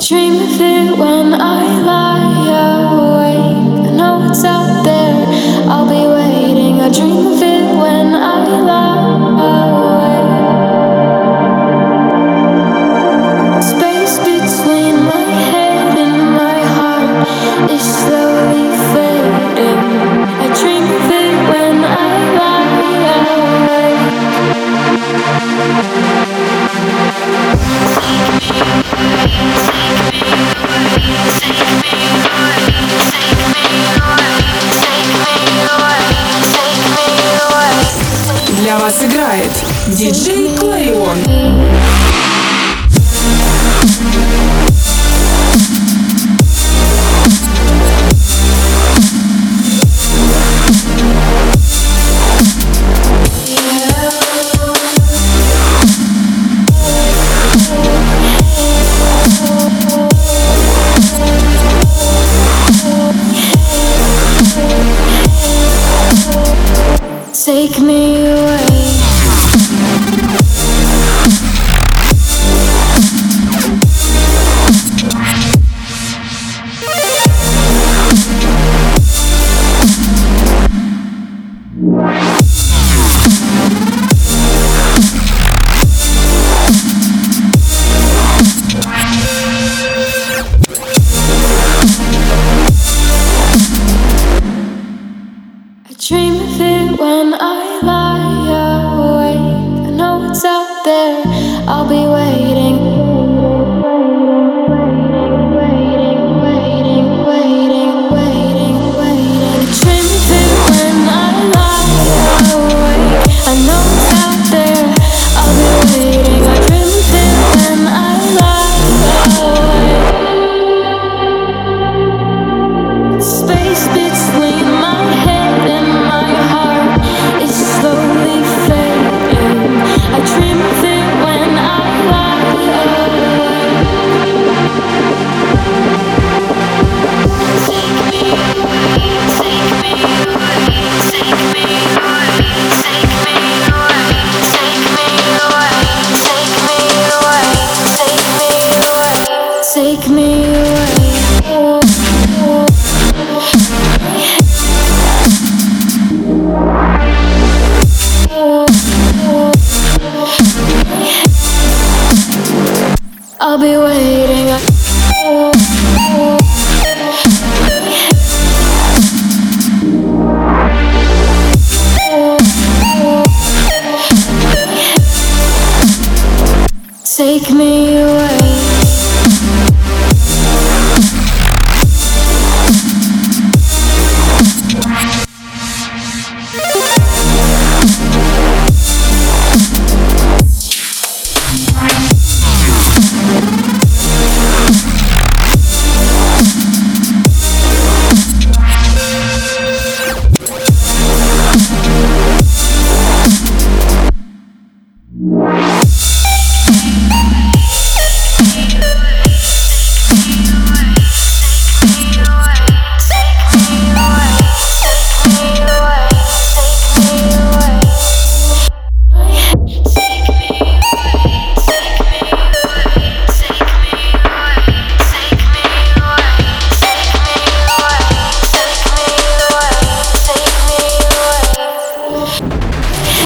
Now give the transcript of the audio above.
dream of it when I lie awake. I know it's out there, I'll be waiting. I dream of it when I lie awake. Space between my head and my heart is slowly fading. I dream of it when I lie awake. Для вас играет диджей Клэйон.